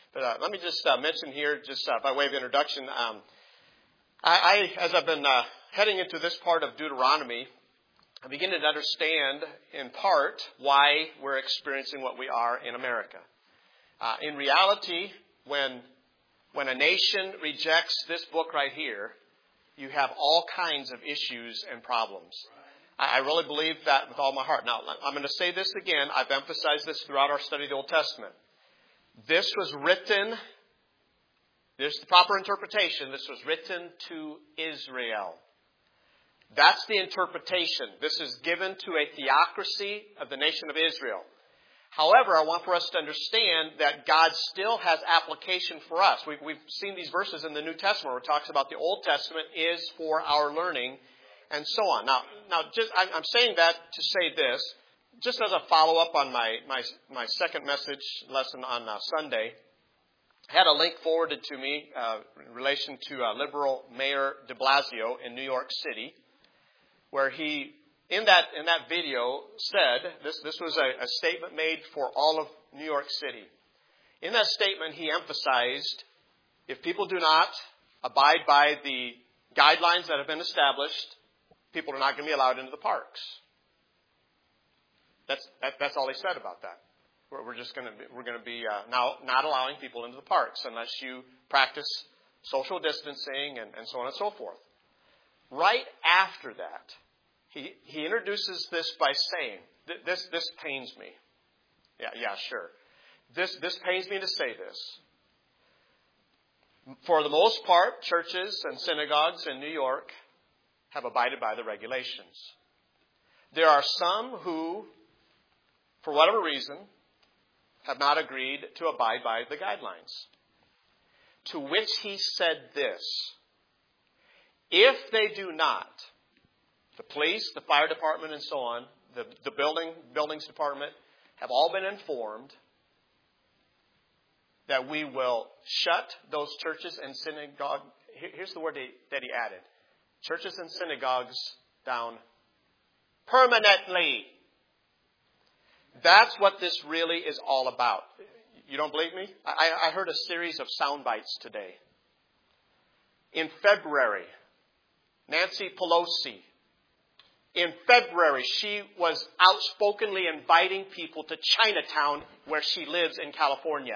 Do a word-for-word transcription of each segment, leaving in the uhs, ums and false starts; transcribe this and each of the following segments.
But uh, let me just uh, mention here, just uh, by way of introduction, um, I, I, as I've been uh, heading into this part of Deuteronomy, I'm beginning to understand, in part, why we're experiencing what we are in America. Uh, in reality, when when a nation rejects this book right here, you have all kinds of issues and problems. I, I really believe that with all my heart. Now, I'm going to say this again. I've emphasized this throughout our study of the Old Testament. This was written, there's the proper interpretation, this was written to Israel. That's the interpretation. This is given to a theocracy of the nation of Israel. However, I want for us to understand that God still has application for us. We've, we've seen these verses in the New Testament where it talks about the Old Testament is for our learning and so on. Now, now just I'm, I'm saying that to say this, just as a follow-up on my, my, my second message lesson on uh, Sunday, I had a link forwarded to me uh, in relation to uh, liberal Mayor de Blasio in New York City, where he, in that in that video, said, this, this was a, a statement made for all of New York City. In that statement, he emphasized, if people do not abide by the guidelines that have been established, people are not going to be allowed into the parks. That's that, that's all he said about that. We're, we're just going to be, we're going to be uh, now not allowing people into the parks unless you practice social distancing and, and so on and so forth. Right after that, he he introduces this by saying, "This this pains me." Yeah, yeah, sure. This this pains me to say this. For the most part, churches and synagogues in New York have abided by the regulations. There are some who, for whatever reason, have not agreed to abide by the guidelines. To which he said this: if they do not, the police, the fire department, and so on, the, the building buildings department have all been informed that we will shut those churches and synagogues. Here's the word that he added: churches and synagogues down permanently. That's what this really is all about. You don't believe me? I, I heard a series of sound bites today. In February, Nancy Pelosi, in February, she was outspokenly inviting people to Chinatown, where she lives in California.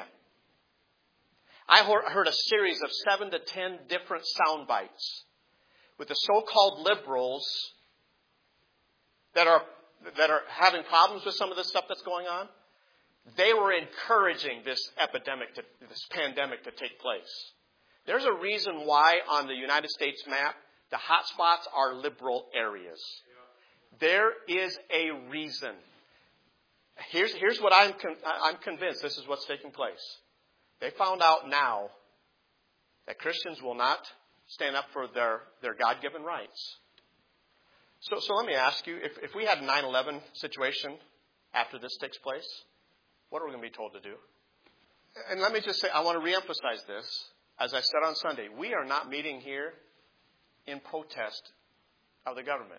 I heard a series of seven to ten different sound bites with the so-called liberals that are that are having problems with some of the stuff that's going on. They were encouraging this epidemic, to, this pandemic to take place. There's a reason why on the United States map, the hot spots are liberal areas. There is a reason. Here's, here's what I'm, con- I'm convinced this is what's taking place. They found out now that Christians will not stand up for their, their God-given rights. So, so let me ask you, if, if we had a nine eleven situation after this takes place, what are we going to be told to do? And let me just say, I want to reemphasize this. As I said on Sunday, we are not meeting here in protest of the government.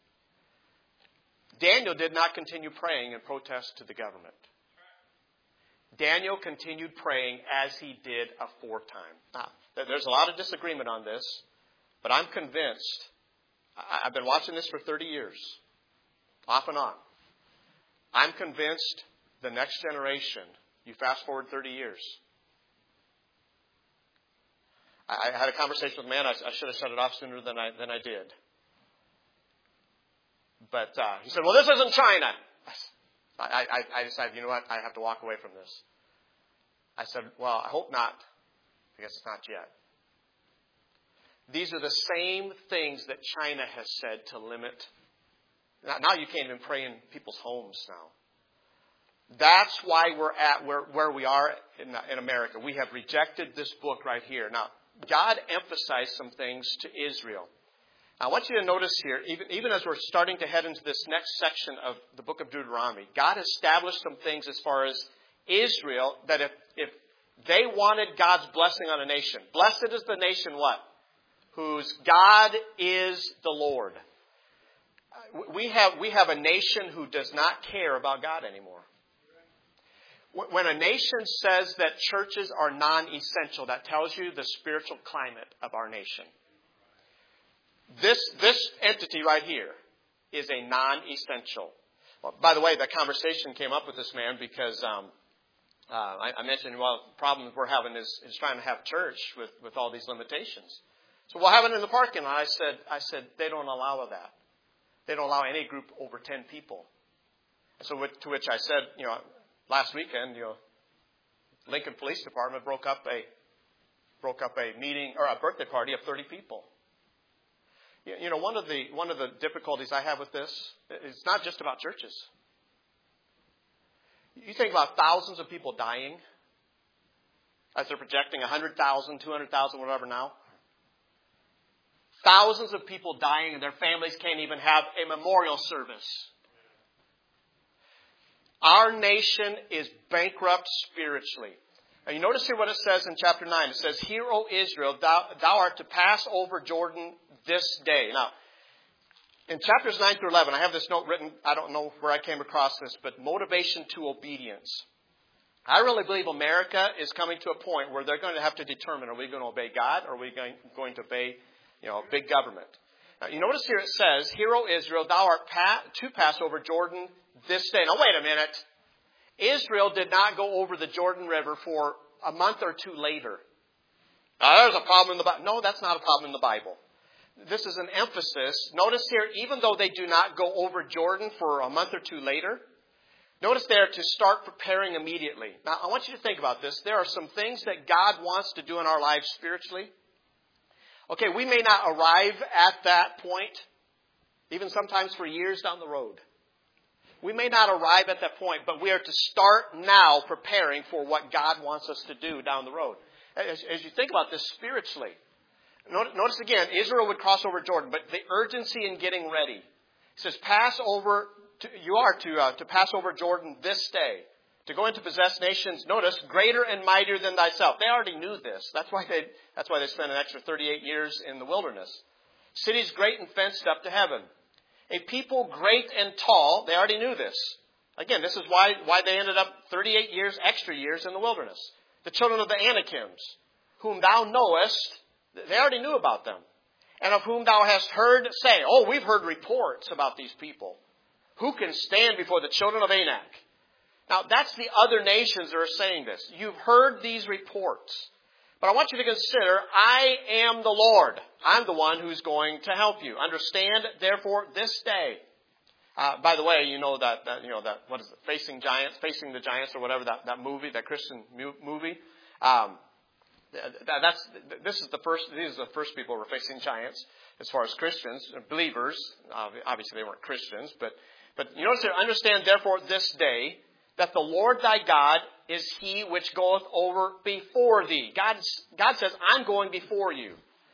Daniel did not continue praying in protest to the government. Daniel continued praying as he did aforetime. Now, there's a lot of disagreement on this, but I'm convinced. I've been watching this for thirty years, off and on. I'm convinced the next generation, you fast forward thirty years. I had a conversation with a man. I, I should have shut it off sooner than I than I did. But uh, he said, "Well, this isn't China." I, I, I decided, you know what? I have to walk away from this. I said, "Well, I hope not. I guess it's not yet." These are the same things that China has said to limit. Now, now you can't even pray in people's homes now. That's why we're at where, where we are in, in America. We have rejected this book right here. Now, God emphasized some things to Israel. I want you to notice here, even, even as we're starting to head into this next section of the book of Deuteronomy, God established some things as far as Israel, that if, if they wanted God's blessing on a nation, blessed is the nation what? Whose God is the Lord. We have, we have a nation who does not care about God anymore. When a nation says that churches are non-essential, that tells you the spiritual climate of our nation. This, this entity right here is a non-essential. Well, by the way, that conversation came up with this man because um, uh, I, I mentioned, well, the problem we're having is, is trying to have church with, with all these limitations. So we'll have it in the parking lot. I said, I said, they don't allow that. They don't allow any group over ten people. And so with, to which I said, you know, last weekend, you know, Lincoln Police Department broke up a broke up a meeting or a birthday party of thirty people. You, you know, one of the one of the difficulties I have with this is not just about churches. You think about thousands of people dying as they're projecting one hundred thousand, two hundred thousand, whatever now. Thousands of people dying and their families can't even have a memorial service. Our nation is bankrupt spiritually. Now you notice here what it says in chapter nine. It says, "Hear, O Israel, thou, thou art to pass over Jordan this day." Now, in chapters nine through eleven, I have this note written. I don't know where I came across this, but motivation to obedience. I really believe America is coming to a point where they're going to have to determine, are we going to obey God or are we going, going to obey, you know, big government? Now, you notice here it says, "Hear, O Israel, thou art pa- to pass over Jordan this day." Now, wait a minute. Israel did not go over the Jordan River for a month or two later. Now, there's a problem in the Bible. No, that's not a problem in the Bible. This is an emphasis. Notice here, even though they do not go over Jordan for a month or two later, notice there to start preparing immediately. Now, I want you to think about this. There are some things that God wants to do in our lives spiritually. Okay, we may not arrive at that point, even sometimes for years down the road. We may not arrive at that point, but we are to start now preparing for what God wants us to do down the road. As, as you think about this spiritually, notice again, Israel would cross over Jordan, but the urgency in getting ready. It says, pass over, to, you are to, uh, to pass over Jordan this day, to go into possess nations, notice, greater and mightier than thyself. They already knew this. That's why they, that's why they spent an extra thirty-eight years in the wilderness. Cities great and fenced up to heaven. A people great and tall, they already knew this. Again, this is why, why they ended up thirty-eight years, extra years in the wilderness. The children of the Anakims, whom thou knowest, they already knew about them. And of whom thou hast heard say, oh, we've heard reports about these people. Who can stand before the children of Anak? Now, that's the other nations that are saying this. You've heard these reports. But I want you to consider, I am the Lord. I'm the one who's going to help you. Understand, therefore, this day. Uh, by the way, you know that, that, you know that, what is it, Facing Giants, Facing the Giants or whatever, that, that movie, that Christian mu- movie. Um, that, that's, this is the first, these are the first people who were facing giants as far as Christians, believers. Uh, obviously they weren't Christians, but, but you notice here, understand, therefore, this day, that the Lord thy God is he which goeth over before thee. God, God says, I'm going before you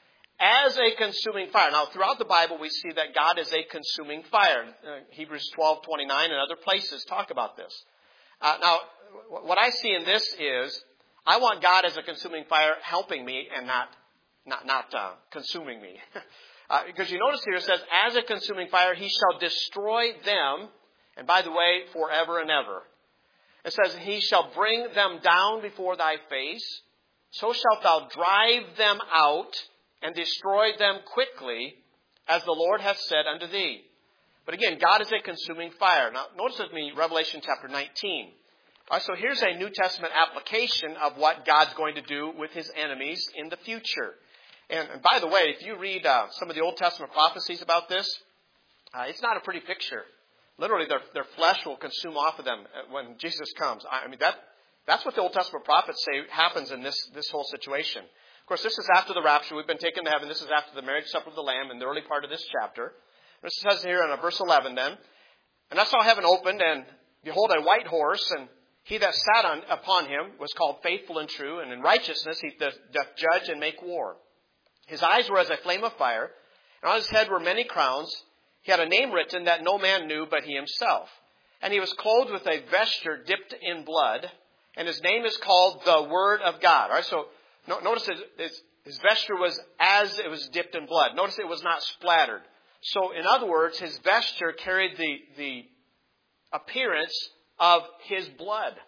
as a consuming fire. Now, throughout the Bible, we see that God is a consuming fire. Uh, Hebrews twelve twenty-nine and other places talk about this. Uh, now, what I see in this is, I want God as a consuming fire helping me and not not, not uh, consuming me. uh, because you notice here it says, as a consuming fire, he shall destroy them, and by the way, forever and ever. It says, he shall bring them down before thy face, so shalt thou drive them out and destroy them quickly, as the Lord hath said unto thee. But again, God is a consuming fire. Now, notice with me Revelation chapter nineteen. All right, so here's a New Testament application of what God's going to do with his enemies in the future. And, and by the way, if you read uh, some of the Old Testament prophecies about this, uh, it's not a pretty picture. Literally, their, their flesh will consume off of them when Jesus comes. I mean, that that's what the Old Testament prophets say happens in this, this whole situation. Of course, this is after the rapture. We've been taken to heaven. This is after the marriage supper of the Lamb in the early part of this chapter. This says here in verse eleven then, and I saw heaven opened, and behold, a white horse, and he that sat on, upon him was called Faithful and True, and in righteousness he doth, doth judge and make war. His eyes were as a flame of fire, and on his head were many crowns. He had a name written that no man knew but he himself. And he was clothed with a vesture dipped in blood, and his name is called the Word of God. All right, so no, notice his, his, his vesture was as it was dipped in blood. Notice it was not splattered. So in other words, his vesture carried the, the appearance of his blood.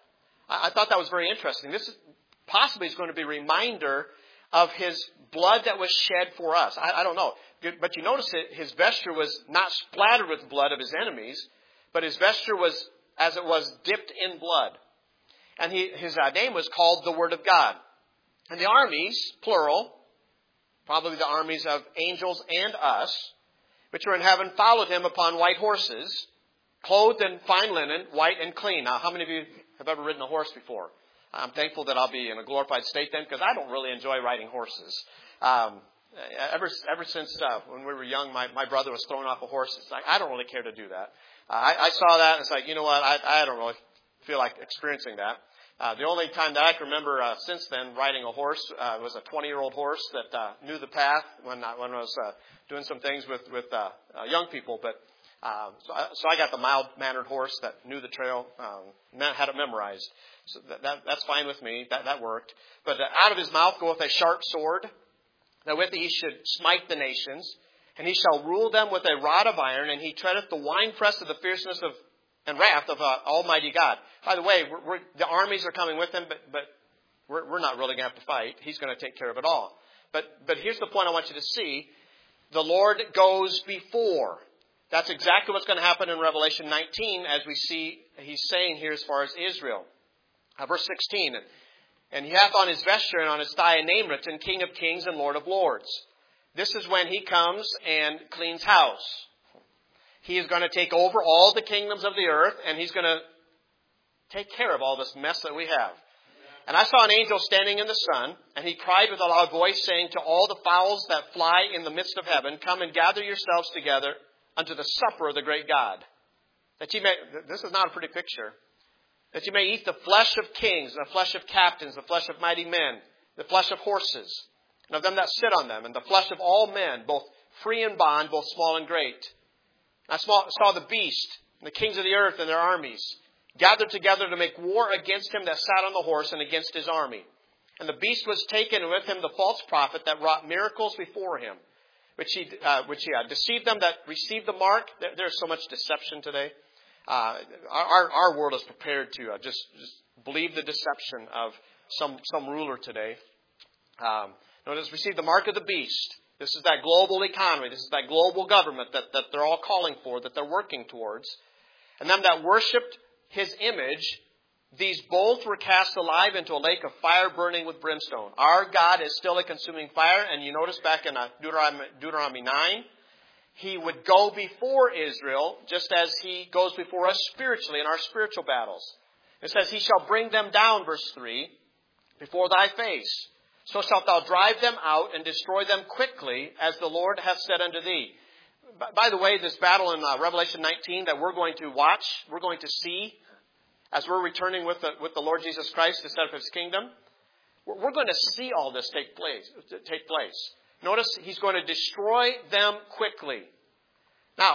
I, I thought that was very interesting. This possibly is going to be a reminder of his blood that was shed for us. I, I don't know. But you notice it, his vesture was not splattered with the blood of his enemies, but his vesture was, as it was, dipped in blood. And he, his uh, name was called the Word of God. And the armies, plural, probably the armies of angels and us, which were in heaven, followed him upon white horses, clothed in fine linen, white and clean. Now, how many of you have ever ridden a horse before? I'm thankful that I'll be in a glorified state then, because I don't really enjoy riding horses. Um, ever ever since uh, when we were young, my, my brother was thrown off a horse. It's like, I don't really care to do that. Uh, I, I saw that, and it's like, you know what, I, I don't really feel like experiencing that. Uh, the only time that I can remember uh, since then riding a horse uh, was a twenty-year-old horse that uh, knew the path when I, when I was uh, doing some things with, with uh, uh, young people. But uh, so, I, so I got the mild-mannered horse that knew the trail, um, had it memorized. So that, that, that's fine with me. That, that worked. But uh, out of his mouth goeth a sharp sword, that with it he should smite the nations, and he shall rule them with a rod of iron, and he treadeth the winepress of the fierceness of and wrath of uh, Almighty God. By the way, we're, we're, the armies are coming with him, but, but we're, we're not really going to have to fight. He's going to take care of it all. But, but here's the point I want you to see. The Lord goes before. That's exactly what's going to happen in Revelation nineteen, as we see he's saying here as far as Israel. Uh, verse sixteen, and he hath on his vesture and on his thigh a name written, King of Kings and Lord of Lords. This is when he comes and cleans house. He is going to take over all the kingdoms of the earth, and he's going to take care of all this mess that we have. And I saw an angel standing in the sun, and he cried with a loud voice, saying to all the fowls that fly in the midst of heaven, come and gather yourselves together unto the supper of the great God. That you may, this is not a pretty picture, that you may eat the flesh of kings, the flesh of captains, the flesh of mighty men, the flesh of horses, and of them that sit on them, and the flesh of all men, both free and bond, both small and great. I saw the beast, and the kings of the earth and their armies, gathered together to make war against him that sat on the horse and against his army. And the beast was taken, and with him the false prophet that wrought miracles before him, which he, uh, which he uh, deceived them that received the mark. There, there's so much deception today. Uh, our, our world is prepared to uh, just, just believe the deception of some, some ruler today. Um, notice, received the mark of the beast. This is that global economy. This is that global government that, that they're all calling for, that they're working towards. And them that worshipped his image, these both were cast alive into a lake of fire burning with brimstone. Our God is still a consuming fire. And you notice back in Deuteronomy, Deuteronomy nine, he would go before Israel just as he goes before us spiritually in our spiritual battles. It says, he shall bring them down, verse three, before thy face. So shalt thou drive them out and destroy them quickly, as the Lord hath said unto thee. By the way, this battle in uh, Revelation nineteen that we're going to watch, we're going to see, as we're returning with the, with the Lord Jesus Christ to set up his kingdom, we're, we're going to see all this take place. Take place. Notice he's going to destroy them quickly. Now,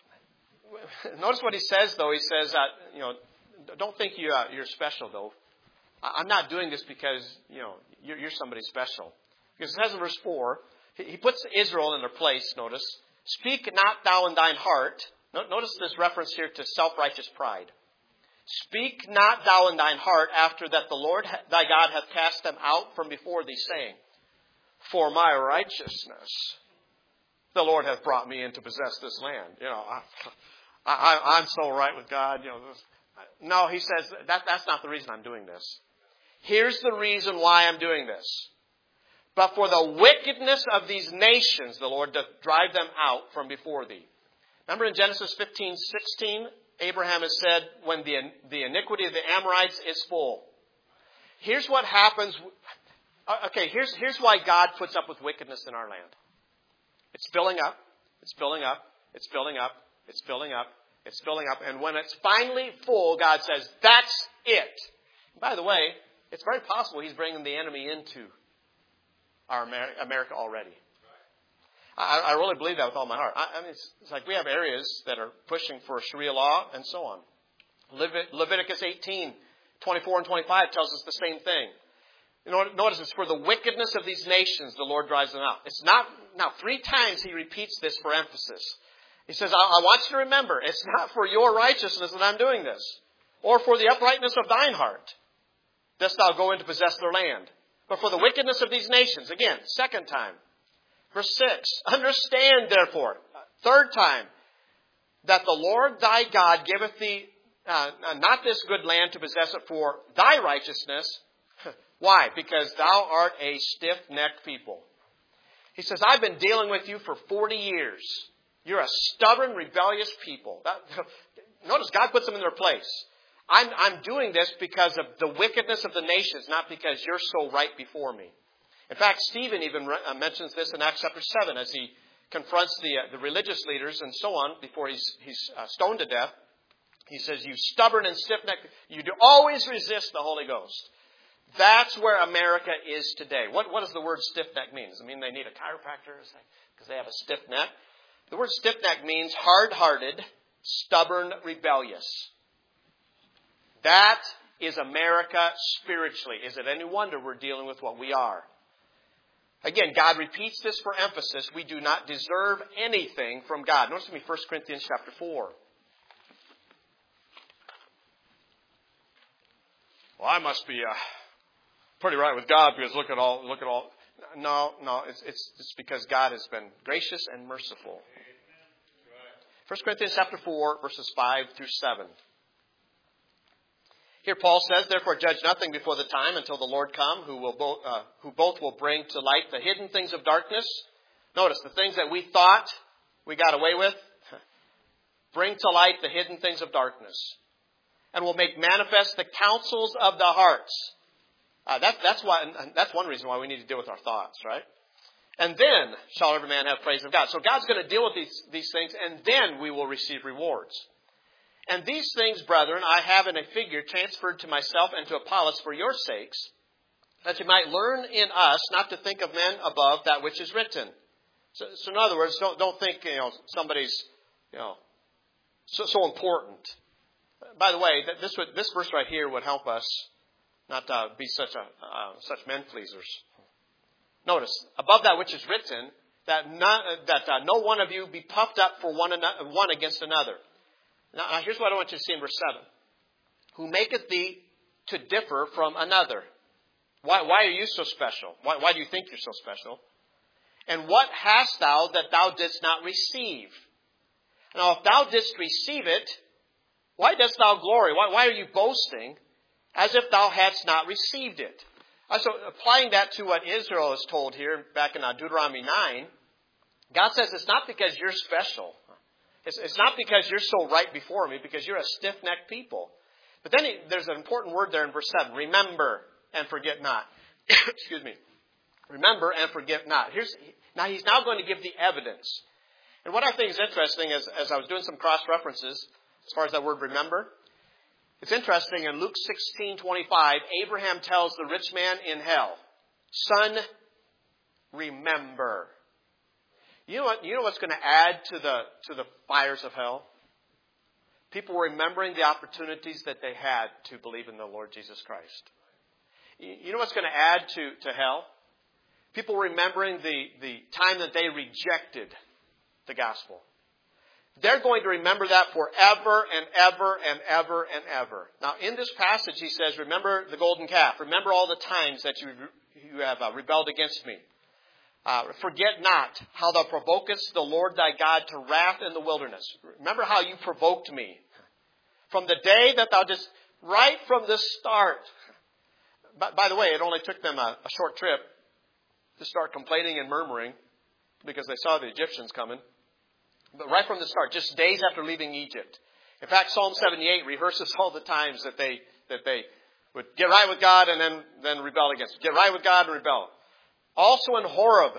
notice what he says, though. He says that, you know, don't think you, uh, you're special, though. I'm not doing this because, you know, you're, you're somebody special. Because it says in verse four, he puts Israel in their place, notice. Speak not thou in thine heart. Notice this reference here to self-righteous pride. Speak not thou in thine heart after that the Lord thy God hath cast them out from before thee, saying, for my righteousness the Lord hath brought me in to possess this land. You know, I, I, I'm so right with God. You know, this, no, he says that that's not the reason I'm doing this. Here's the reason why I'm doing this. But for the wickedness of these nations, the Lord doth drive them out from before thee. Remember in Genesis fifteen sixteen, Abraham has said, when the, the iniquity of the Amorites is full. Here's what happens. Okay, here's, here's why God puts up with wickedness in our land. It's filling up. It's filling up. It's filling up. It's filling up. It's filling up. And when it's finally full, God says, that's it. By the way, it's very possible he's bringing the enemy into our America already. I, I really believe that with all my heart. I, I mean, it's, it's like we have areas that are pushing for Sharia law and so on. Levit- Leviticus eighteen, twenty-four and twenty-five tells us the same thing. You know, notice it's for the wickedness of these nations the Lord drives them out. It's not, now three times he repeats this for emphasis. He says, I, I want you to remember, it's not for your righteousness that I'm doing this, or for the uprightness of thine heart. dost thou go in to possess their land. But for the wickedness of these nations, again, second time. Verse six, understand therefore, third time, that the Lord thy God giveth thee uh, not this good land to possess it for thy righteousness. Why? Because thou art a stiff-necked people. He says, I've been dealing with you for forty years. You're a stubborn, rebellious people. That, notice God puts them in their place. I'm, I'm doing this because of the wickedness of the nations, not because you're so right before me. In fact, Stephen even re- mentions this in Acts chapter seven as he confronts the, uh, the religious leaders and so on before he's, he's uh, stoned to death. He says, you stubborn and stiff-necked, you do always resist the Holy Ghost. That's where America is today. What, what does the word stiff-neck mean? Does it mean they need a chiropractor because they have a stiff neck? The word stiff-neck means hard-hearted, stubborn, rebellious. That is America spiritually. Is it any wonder we're dealing with what we are? Again, God repeats this for emphasis. We do not deserve anything from God. Notice with me First Corinthians chapter four. Well, I must be uh, pretty right with God because look at all, look at all. No, no, it's, it's, it's because God has been gracious and merciful. First Corinthians chapter four, verses five through seven. Here Paul says, therefore judge nothing before the time until the Lord come, who will both, uh, who both will bring to light the hidden things of darkness. Notice the things that we thought we got away with. Bring to light the hidden things of darkness. And will make manifest the counsels of the hearts. Uh, that, that's why. And that's one reason why we need to deal with our thoughts, right? And then shall every man have praise of God. So God's going to deal with these, these things, and then we will receive rewards. And these things, brethren, I have in a figure transferred to myself and to Apollos for your sakes, that you might learn in us not to think of men above that which is written. So, so in other words, don't, don't think, you know, somebody's, you know, so, so important. By the way, this would, this verse right here would help us not to be such a uh, such men pleasers. Notice, above that which is written, that not, that uh, no one of you be puffed up for one another, one against another. Now, now, here's what I want you to see in verse seven. Who maketh thee to differ from another? Why, why are you so special? Why, why do you think you're so special? And what hast thou that thou didst not receive? Now, if thou didst receive it, why dost thou glory? Why, why are you boasting as if thou hadst not received it? Uh, so, applying that to what Israel is told here back in uh, Deuteronomy nine, God says it's not because you're special. It's, it's not because you're so right before me, because you're a stiff-necked people. But then he, there's an important word there in verse seven. Remember and forget not. Excuse me. Remember and forget not. Here's now he's now going to give the evidence. And what I think is interesting is, as I was doing some cross-references, as far as that word remember, it's interesting in Luke sixteen twenty-five, Abraham tells the rich man in hell, son, remember. You know what? You know what's going to add to the to the fires of hell? People remembering the opportunities that they had to believe in the Lord Jesus Christ. You know what's going to add to, to hell? People remembering the, the time that they rejected the gospel. They're going to remember that forever and ever and ever and ever. Now, in this passage, he says, remember the golden calf. Remember all the times that you, you have uh, rebelled against me. Uh, forget not how thou provokest the Lord thy God to wrath in the wilderness. Remember how you provoked me. From the day that thou didst, right from the start. By, by the way, it only took them a, a short trip to start complaining and murmuring because they saw the Egyptians coming. But right from the start, just days after leaving Egypt. In fact, Psalm seventy-eight rehearses all the times that they that they would get right with God and then, then rebel against him. Get right with God and rebel. Also in Horeb,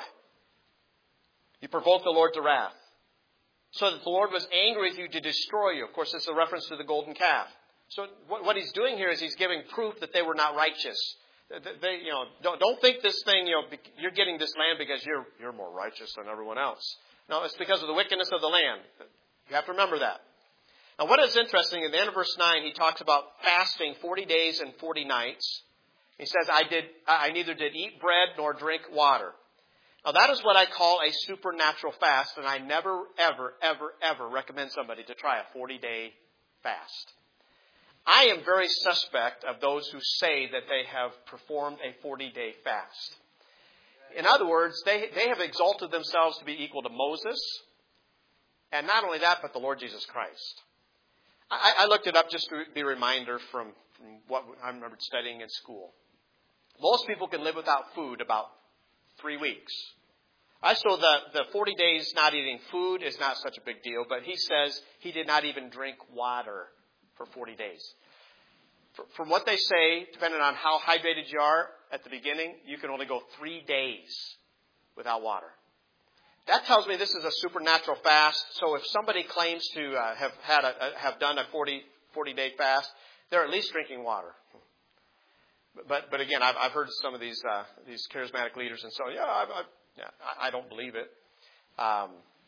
you provoked the Lord to wrath, so that the Lord was angry with you to destroy you. Of course, this is a reference to the golden calf. So what he's doing here is he's giving proof that they were not righteous. They, you know, don't, don't think this thing, you know, you're getting this land because you're you're more righteous than everyone else. No, it's because of the wickedness of the land. You have to remember that. Now, what is interesting, in the end of verse nine, he talks about fasting forty days and forty nights. He says, I did, I neither did eat bread nor drink water. Now, that is what I call a supernatural fast, and I never, ever, ever, ever recommend somebody to try a forty-day fast. I am very suspect of those who say that they have performed a forty-day fast. In other words, they, they have exalted themselves to be equal to Moses, and not only that, but the Lord Jesus Christ. I, I looked it up just to be a reminder from, from what I remembered studying in school. Most people can live without food about three weeks. I saw the, the forty days not eating food is not such a big deal, but he says he did not even drink water for forty days. From what they say, depending on how hydrated you are at the beginning, you can only go three days without water. That tells me this is a supernatural fast. So if somebody claims to uh, have had a, have done a forty, forty-day fast, they're at least drinking water. But but again, I've, I've heard some of these uh, these charismatic leaders, and so yeah, I've, I've, yeah I, I don't believe it. Um,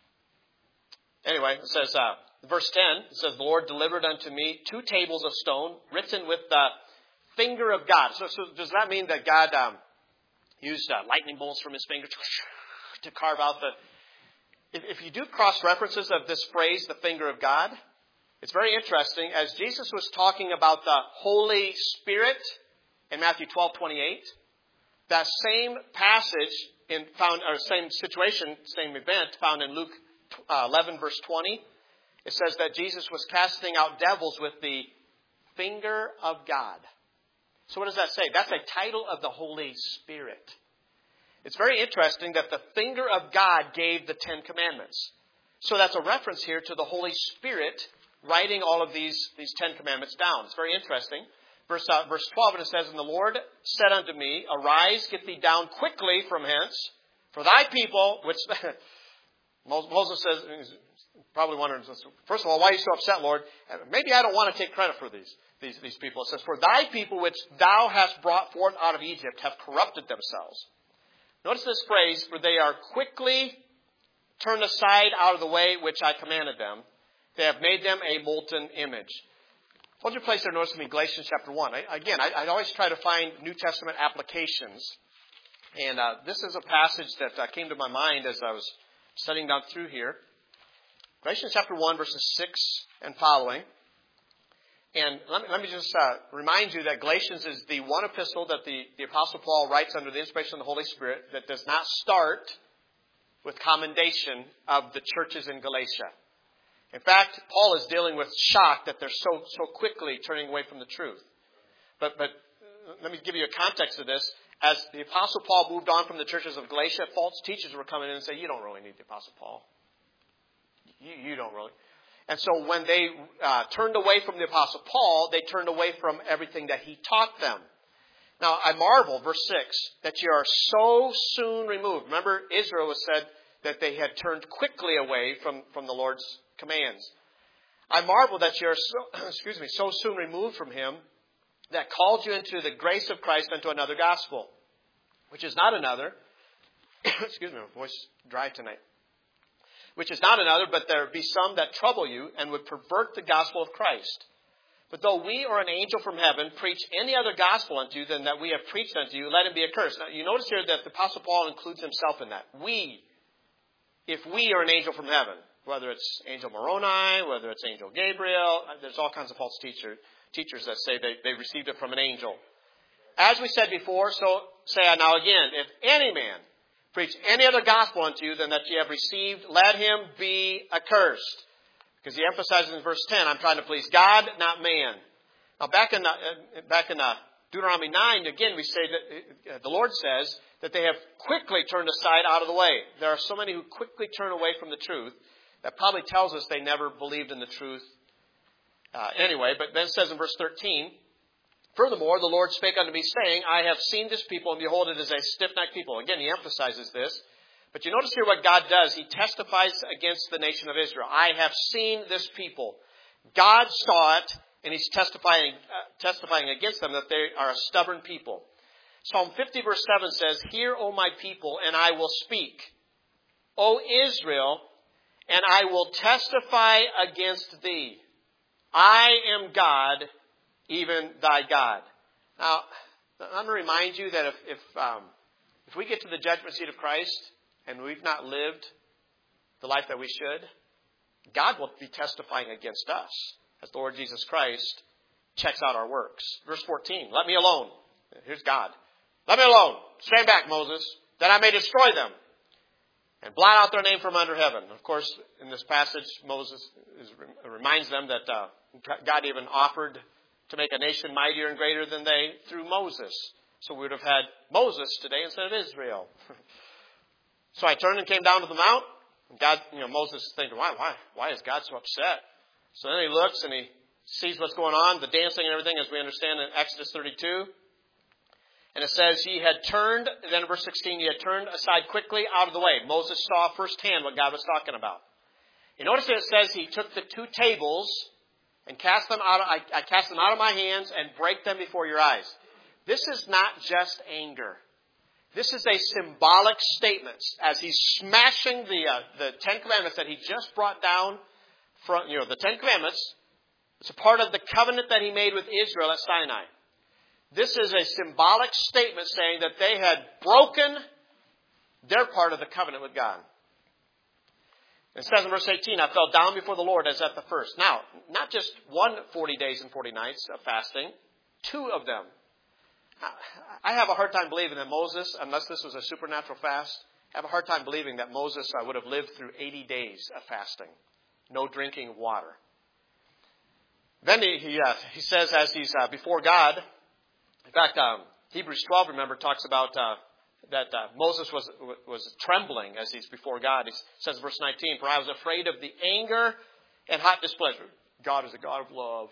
anyway, it says. Uh, Verse ten, it says, the Lord delivered unto me two tables of stone written with the finger of God. So, so does that mean that God um, used uh, lightning bolts from his finger to, to carve out the... If, if you do cross-references of this phrase, the finger of God, it's very interesting. As Jesus was talking about the Holy Spirit in Matthew twelve twenty-eight, that same passage in found, or same situation, same event found in Luke uh, eleven verse twenty, it says that Jesus was casting out devils with the finger of God. So what does that say? That's a title of the Holy Spirit. It's very interesting that the finger of God gave the Ten Commandments. So that's a reference here to the Holy Spirit writing all of these, these Ten Commandments down. It's very interesting. Verse, uh, verse twelve, and it says, and the Lord said unto me, arise, get thee down quickly from hence, for thy people, which Moses says... Probably wondering, first of all, why are you so upset, Lord? Maybe I don't want to take credit for these, these, these people. It says, for thy people which thou hast brought forth out of Egypt have corrupted themselves. Notice this phrase, for they are quickly turned aside out of the way which I commanded them. They have made them a molten image. Hold your place there, notice with me, Galatians chapter one. I, again, I, I always try to find New Testament applications. And uh, this is a passage that uh, came to my mind as I was studying down through here. Galatians chapter one, verses six and following. And let me, let me just uh, remind you that Galatians is the one epistle that the, the Apostle Paul writes under the inspiration of the Holy Spirit that does not start with commendation of the churches in Galatia. In fact, Paul is dealing with shock that they're so so quickly turning away from the truth. But but let me give you a context of this. As the Apostle Paul moved on from the churches of Galatia, false teachers were coming in and saying, you don't really need the Apostle Paul. You, you don't really. And so when they uh, turned away from the Apostle Paul, they turned away from everything that he taught them. Now, I marvel, verse six, that you are so soon removed. Remember, Israel was said that they had turned quickly away from, from the Lord's commands. I marvel that you are so, excuse me, so soon removed from him that called you into the grace of Christ unto another gospel, which is not another. Excuse me, my voice is dry tonight. Which is not another, but there be some that trouble you and would pervert the gospel of Christ. But though we or an angel from heaven preach any other gospel unto you than that we have preached unto you, let him be accursed. Now, you notice here that the Apostle Paul includes himself in that. We, if we are an angel from heaven, whether it's Angel Moroni, whether it's Angel Gabriel, there's all kinds of false teacher, teachers that say they, they received it from an angel. As we said before, so say I now again, if any man preach any other gospel unto you than that ye have received, let him be accursed. Because he emphasizes in verse ten, I'm trying to please God, not man. Now back in, the, back in the Deuteronomy nine, again we say that the Lord says that they have quickly turned aside out of the way. There are so many who quickly turn away from the truth. That probably tells us they never believed in the truth. Uh, anyway, but then it says in verse thirteen, furthermore, the Lord spake unto me, saying, I have seen this people, and behold, it is a stiff-necked people. Again, he emphasizes this. But you notice here what God does. He testifies against the nation of Israel. I have seen this people. God saw it, and he's testifying, uh, testifying against them that they are a stubborn people. Psalm fifty verse seven says, hear, O my people, and I will speak. O Israel, and I will testify against thee. I am God, even thy God. Now, I'm going to remind you that if if, um, if we get to the judgment seat of Christ and we've not lived the life that we should, God will be testifying against us as the Lord Jesus Christ checks out our works. Verse fourteen, let me alone. Here's God. Let me alone. Stand back, Moses, that I may destroy them and blot out their name from under heaven. Of course, in this passage, Moses is, reminds them that uh, God even offered to make a nation mightier and greater than they through Moses. So we would have had Moses today instead of Israel. So I turned and came down to the mount. And God, you know, Moses is thinking, why, why, why is God so upset? So then he looks and he sees what's going on, the dancing and everything, as we understand in Exodus thirty-two. And it says he had turned, then in verse sixteen, he had turned aside quickly out of the way. Moses saw firsthand what God was talking about. You notice that it says he took the two tables and cast them out. Of, I, I cast them out of my hands and break them before your eyes. This is not just anger. This is a symbolic statement as he's smashing the uh, the Ten Commandments that he just brought down from, you know, the Ten Commandments. It's a part of the covenant that he made with Israel at Sinai. This is a symbolic statement saying that they had broken their part of the covenant with God. It says in verse eighteen, I fell down before the Lord as at the first. Now, not just one forty days and forty nights of fasting, two of them. I have a hard time believing that Moses, unless this was a supernatural fast, I have a hard time believing that Moses uh, would have lived through eighty days of fasting. No drinking water. Then he he, uh, he says as he's uh, before God, in fact, um, Hebrews twelve, remember, talks about uh, that uh, Moses was was trembling as he's before God. He says in verse nineteen, for I was afraid of the anger and hot displeasure. God is a God of love.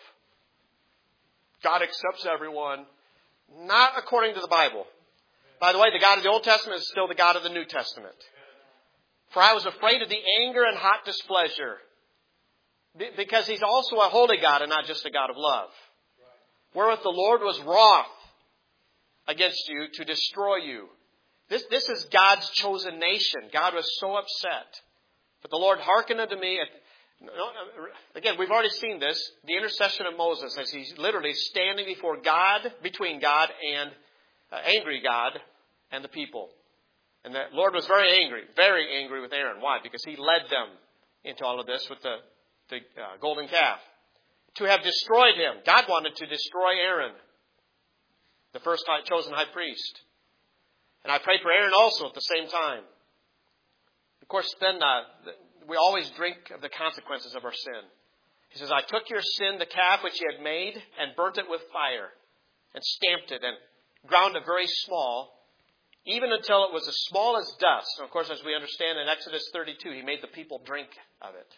God accepts everyone. Not according to the Bible. By the way, the God of the Old Testament is still the God of the New Testament. For I was afraid of the anger and hot displeasure. Because he's also a holy God and not just a God of love. Wherewith the Lord was wroth against you to destroy you. This, this is God's chosen nation. God was so upset. But the Lord hearkened unto me. At, again, we've already seen this. The intercession of Moses as he's literally standing before God, between God and uh, angry God and the people. And the Lord was very angry, very angry with Aaron. Why? Because he led them into all of this with the, the uh, golden calf. To have destroyed him. God wanted to destroy Aaron, the first high, chosen high priest. And I prayed for Aaron also at the same time. Of course, then uh, we always drink of the consequences of our sin. He says, I took your sin, the calf which you had made, and burnt it with fire, and stamped it, and ground it very small, even until it was as small as dust. And of course, as we understand in Exodus thirty-two, he made the people drink of it.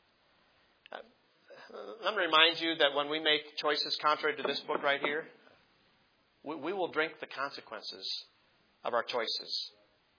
Let me remind you that when we make choices contrary to this book right here, we, we will drink the consequences of our choices.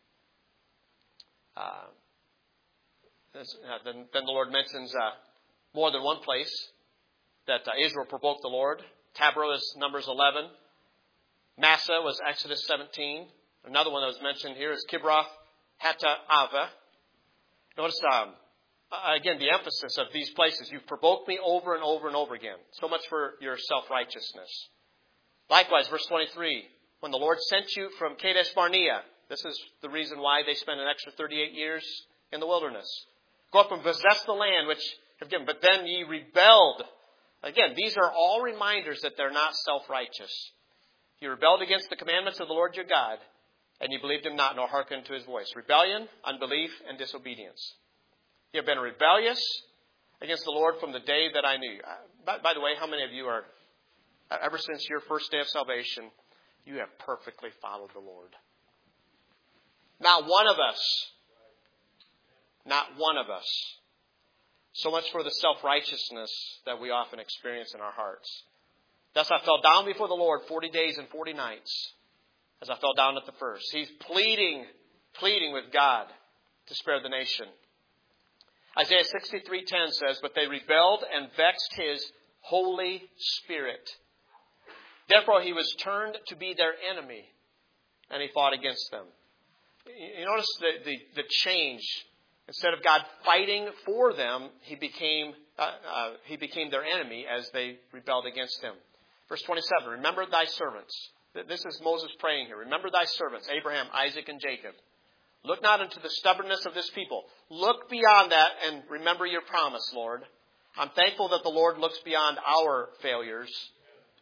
Uh, uh, then, then the Lord mentions uh, more than one place that uh, Israel provoked the Lord. Taberah is Numbers eleven. Massa was Exodus seventeen. Another one that was mentioned here is Kibroth Hattaavah. Notice, um, again, the emphasis of these places. You've provoked me over and over and over again. So much for your self-righteousness. Likewise, verse twenty-three. When the Lord sent you from Kadesh Barnea, this is the reason why they spent an extra thirty-eight years in the wilderness. Go up and possess the land which have given. But then ye rebelled. Again, these are all reminders that they're not self-righteous. You rebelled against the commandments of the Lord your God, and you believed him not, nor hearkened to his voice. Rebellion, unbelief, and disobedience. You have been rebellious against the Lord from the day that I knew you. By, by the way, how many of you are, ever since your first day of salvation, you have perfectly followed the Lord? Not one of us. Not one of us. So much for the self-righteousness that we often experience in our hearts. Thus I fell down before the Lord forty days and forty nights, as I fell down at the first. He's pleading, pleading with God to spare the nation. Isaiah sixty-three ten says, but they rebelled and vexed his Holy Spirit. Therefore he was turned to be their enemy, and he fought against them. You notice the, the, the change. Instead of God fighting for them, he became uh, uh, he became their enemy as they rebelled against him. Verse twenty-seven, remember thy servants. This is Moses praying here. Remember thy servants, Abraham, Isaac, and Jacob. Look not unto the stubbornness of this people. Look beyond that and remember your promise, Lord. I'm thankful that the Lord looks beyond our failures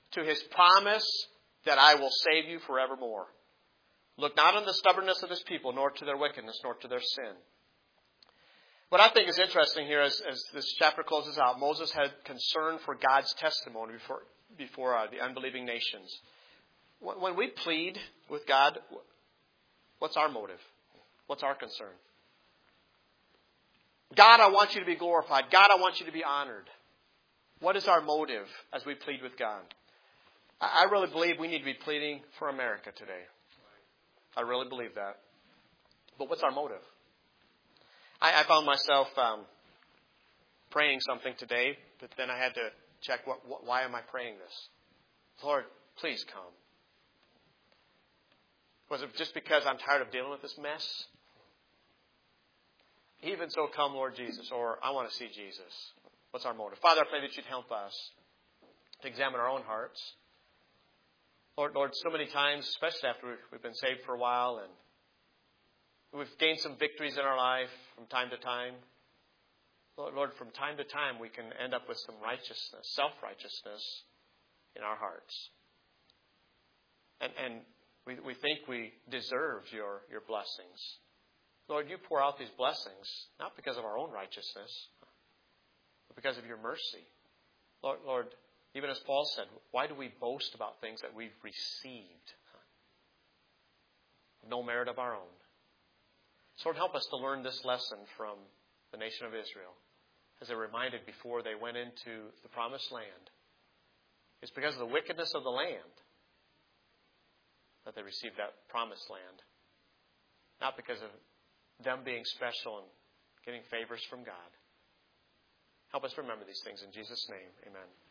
to His promise that I will save you forevermore. Look not on the stubbornness of His people, nor to their wickedness, nor to their sin. What I think is interesting here as, as this chapter closes out, Moses had concern for God's testimony before, before uh, the unbelieving nations. When, when we plead with God, what's our motive? What's our concern? God, I want you to be glorified. God, I want you to be honored. What is our motive as we plead with God? I, I really believe we need to be pleading for America today. I really believe that. But what's our motive? I, I found myself um, praying something today, but then I had to check, what, what, why am I praying this? Lord, please come. Was it just because I'm tired of dealing with this mess? Even so, come, Lord Jesus, or I want to see Jesus. What's our motive? Father, I pray that you'd help us to examine our own hearts. Lord, Lord, so many times, especially after we've, we've been saved for a while and we've gained some victories in our life from time to time. Lord, Lord, from time to time we can end up with some righteousness, self-righteousness in our hearts. And, and we, we think we deserve your, your blessings. Lord, you pour out these blessings, not because of our own righteousness, but because of your mercy. Lord, Lord, even as Paul said, why do we boast about things that we've received? No merit of our own. So Lord, help us to learn this lesson from the nation of Israel. As they're reminded before they went into the promised land. It's because of the wickedness of the land that they received that promised land. Not because of them being special and getting favors from God. Help us remember these things in Jesus' name. Amen.